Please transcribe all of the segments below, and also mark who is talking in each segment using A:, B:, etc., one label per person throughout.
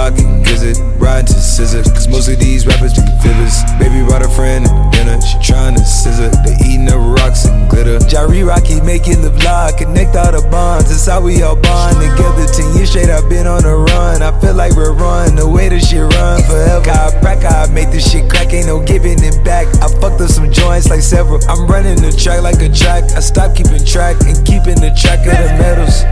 A: Glock and Gizzard, riding to scissor, cause most of these rappers be fibbers. Baby brought a friend to dinner, she tryna scissor. They eating up rocks and glitter. Jari Rocky making the vlog, connect all the bonds. That's how we all bond together. 10 years straight, I've been on the run. I feel like we're run, the way this shit run forever. I make this shit crack, ain't no giving it back. I fucked up some joints like several. I'm running the track like a track. I stopped keeping track and keeping the track of the medals.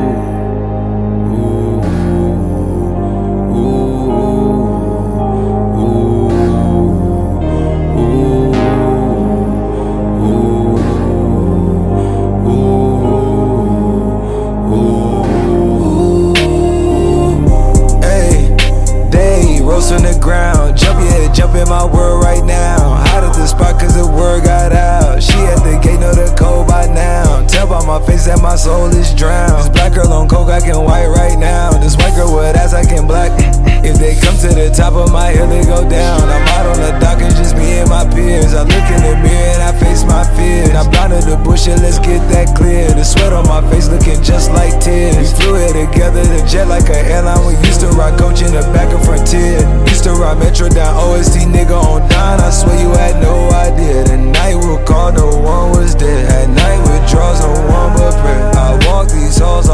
A: On the ground, jump in my world right now. Hot at the spot cause the word got out. She at the gate, know the code by now. Tell by my face that my soul is drowned. This black girl on coke, I can white right now. This white girl with ass, I can black. If they come to the top of my hill, they go down. I'm out on the dock and just me and my peers. I look in the mirror and I face my fears. I blinded the bullshit, let's get that clear. The sweat on my face looking just like tears. We flew here together, the jet like an airline. We used to rock coach in the back of Frontier. Used to ride Metro down OST, nigga on Dine. I swear you had no idea. The night we'll call, no one was there. At night with draws, no one but prayer. I walk these halls